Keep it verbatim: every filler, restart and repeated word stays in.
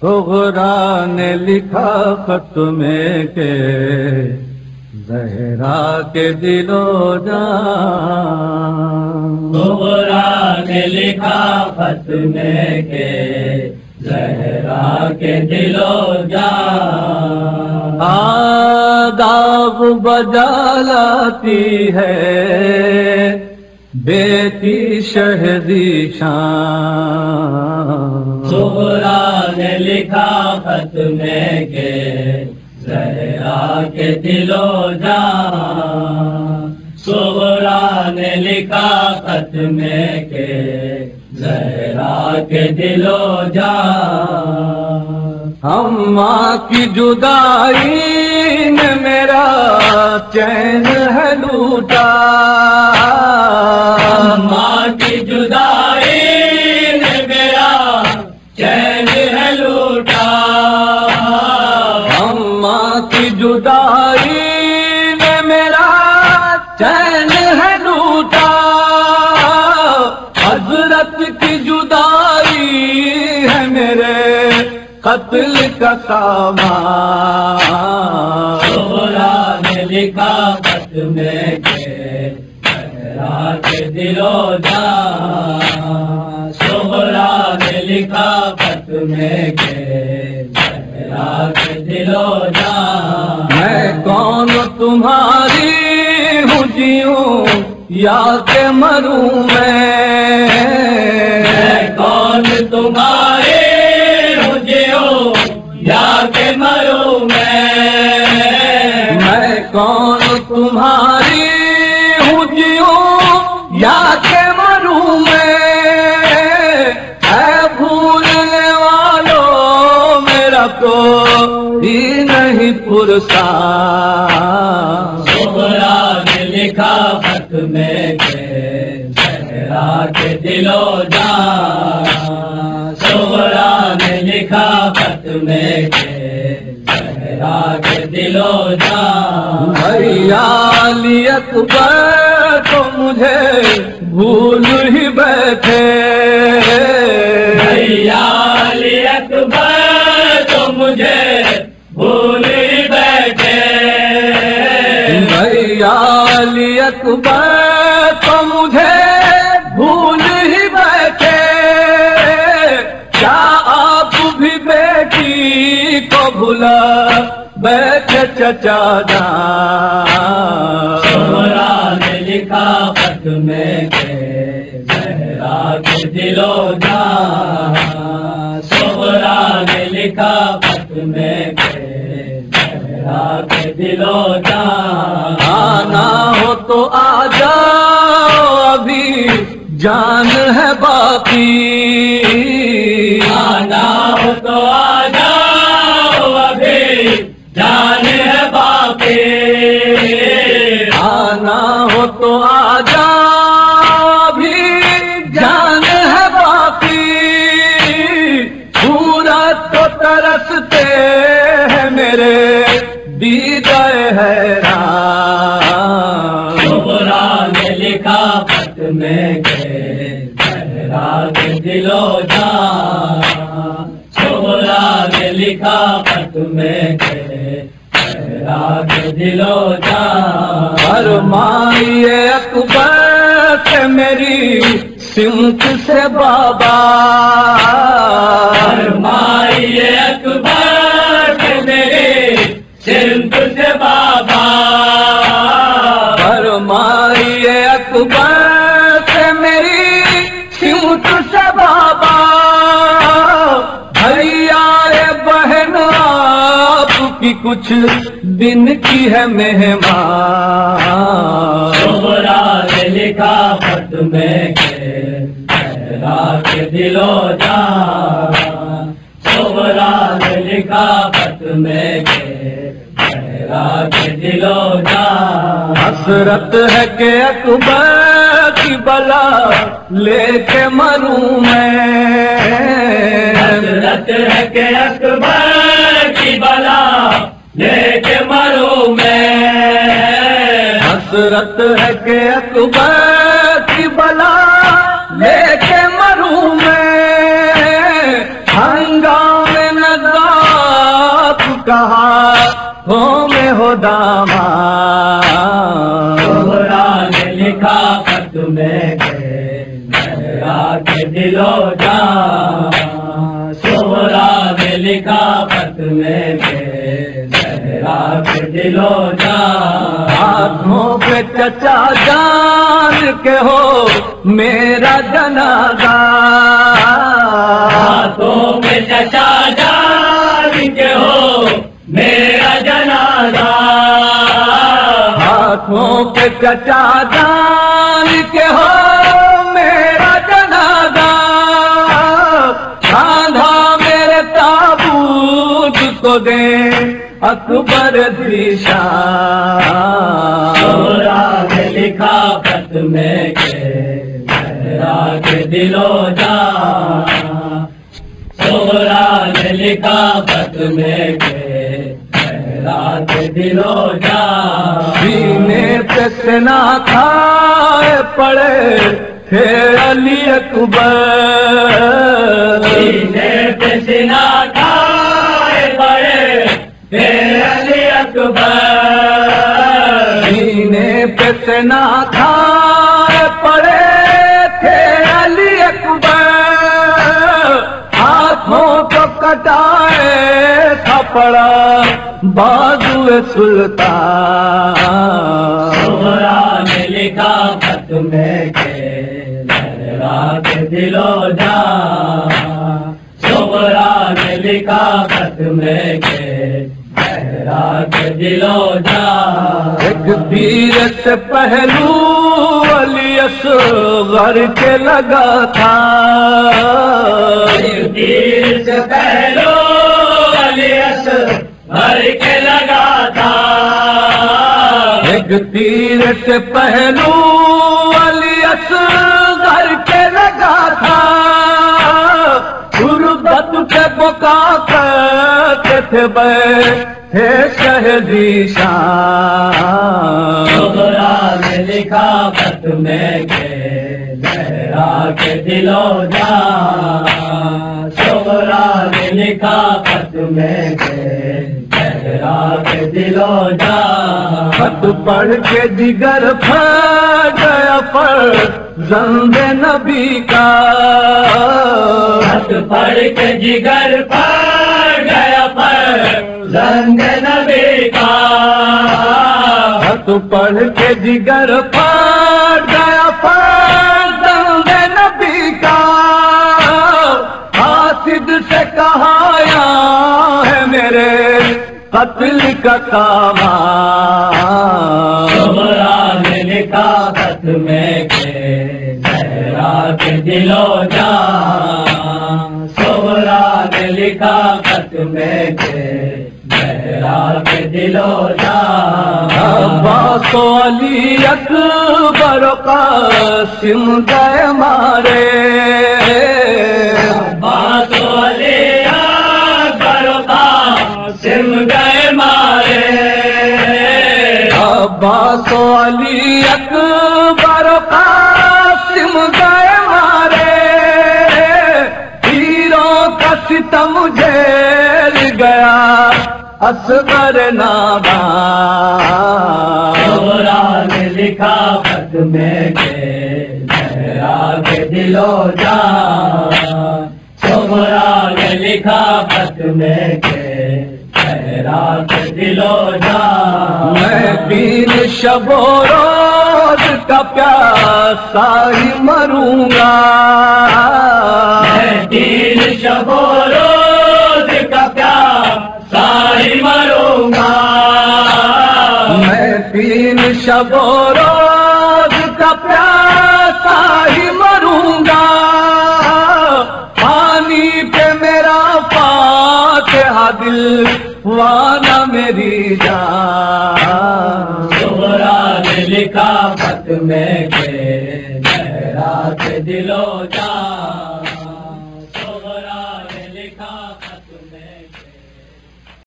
صغرا نے لکھا خط میں کہ زہرا کے دل و جان، صغرا نے لکھا خط میں کہ زہرا کے دل و جان، آداب بجا لاتی ہے بیٹی شہزی شان، صغرا نے لکھا خط میں کہ زہرا کے دل و جان، صغرا نے لکھا خط میں کہ زہرا کے دل و جان، اماں کی جدائی نے میرا چین ہے لوٹا، اماں کی جدائی نے میرا چین ہے لوٹا، اماں کی جدائی نے میرا چین ہے لوٹا، حضرت کی جدائی ہے میرے قتل کا سامان، صغرا نے لکھا خط میں کہ زہرا کے دل و جان، صغرا نے لکھا خط میں کہ زہرا کے دل و جان، میں کون تمہاری ہوں جیوں یا کہ مروں میں، میں کون تمہارے ہوں جیوں یا کہ مروں میں، میں کون تمہاری ہوں جیوں یا کہ مروں میں، اے بھولنے والوں میرا کوئی نہیں پرسان، صغرا نے لکھا خط میں کہ زہرا کے دل و جان، صغرا نے لکھا خط میں کہ زہرا کے دل و جان، بھیا علی اکبر تو مجھے بھول ہی بیٹھے، بھیا علی اکبر تو مجھے بھول ہی بیٹھے، بھیا علی اکبر تو مجھے بھول ہی بیٹھے، کیا آپ بھی بیٹی کو بھلا بیٹھے چچا جان، صغرا نے لکھا خط میں کہ زہرا کے دل و جان، صغرا نے لکھا خط میں کہ زہرا کے دل و جان، آنا ہو تو آ جاؤ ابھی جان ہے باقی، آنا ہو تو آ جاؤ ابھی جان ہے باقی، آنا ہو تو آ جاؤ ابھی جان ہے باقی، سورج تو ترستے ہیں میرے دیدہ حیران، صغرا نے لکھا خط میں کہ زہرا کے دل و جان، صغرا نے لکھا خط میں کہ زہرا کے دل و جان، فرمائیے اکبر سے میری سمت سے بابا، فرمائیے اکبر سے میری سمت سے بابا، فرمائیے اکبر سے میری سمت سے بابا، بھیا بہن آپ کی کچھ دن کی ہے مہمان، صغرا نے لکھا خط میں کہ زہرا کے دل و جان، صغرا نے لکھا خط میں کہ زہرا کے دل و جان، حسرت ہے کہ اکبر کی بلا لے کے مروں میں، حسرت ہے کہ اکبر کی بلا لے کے مروں میں، حسرت ہے کہ اکبر کی بلا لے کے مروں میں، ہنگامے نہ ہاتھوں میں ہو داماد، زہرا نے لکھا خط میں کہ زہرا کے دل و جان، زہرا نے لکھا خط میں کہ زہرا کے دل و جان، ہاتھوں پہ چچا جان کے ہو میرا جنازہ، ہاتھوں میں چچا جان کے ہو میرا جنازہ، ہاتھوں پہ چچا جان کے ہو میرا جنازہ، کاندھا میرے تابوت کو دے اکبر ذیشان، زہرا نے لکھا خط میں کہ زہرا کے دل و جان، زہرا نے لکھا خط میں کہ زہرا کے دل و جان، سینے پہ سنا کھائے پڑے تھے علی اکبر، سینے پہ سنا کھائے پڑے تھے علی اکبر، سینے پہ سنا کھائے پڑے تھے علی اکبر، ہاتھوں کو کٹائے تھا پڑا بازو سلطان، زہرا نے لکھا خط میں کہ زہرا کے دل و جان، زہرا نے لکھا خط میں کہ زہرا کے دل و جان، ایک تیر سے پہلو علی اصغر کے لگا تھا، ایک تیر سے پہلو علی اصغر کے لگا تھا، ایک تیر سے پہلو علی اصغر کے لگا تھا، غربت کے بکا کرتے تھے بیٹھے شہ ذیشان، زہرا نے لکھا خط میں کہ زہرا کے دل و جان، زہرا نے لکھا خط میں کہ زہرا کے دل و جان، خط پڑھ کے جگر پھٹ گیا پر زند نبی کا، خط پڑھ کے جگر پھٹ گیا پر زنگ نبی کا، خط پڑھ کے جگر پھٹ گیا پر زند نبی کا، حاسد سے کہا یا ہے میرے قتل کا سامان، زہرا نے لکھا خط میں کہ زہرا کے دل و جان، زہرا نے لکھا خط میں کہ زہرا کے دل و جان، عباس و علی اکبر و قاسم گئے مارے، عباس و علی اکبر و قاسم گئے مارے، عباس و علی اکبر و قاسم گئے مارے، تیروں کا ستم جھیل گیا اصغر نادان، زہرا نے لکھا خط میں کہ زہرا کے دل و جان، زہرا نے لکھا خط میں کہ زہرا کے دل و جان، میں تین شب و روز کا پیاسا ہی مروں گا، میں تین شب و روز کا پیاسا ہی مروں گا، میں تین شب و روز کا پیاسا ہی مروں گا، پانی پہ میرا فاتحہ دل وانا میری جان، زہرا نے لکھا خط میں کہ زہرا کے دل و جان،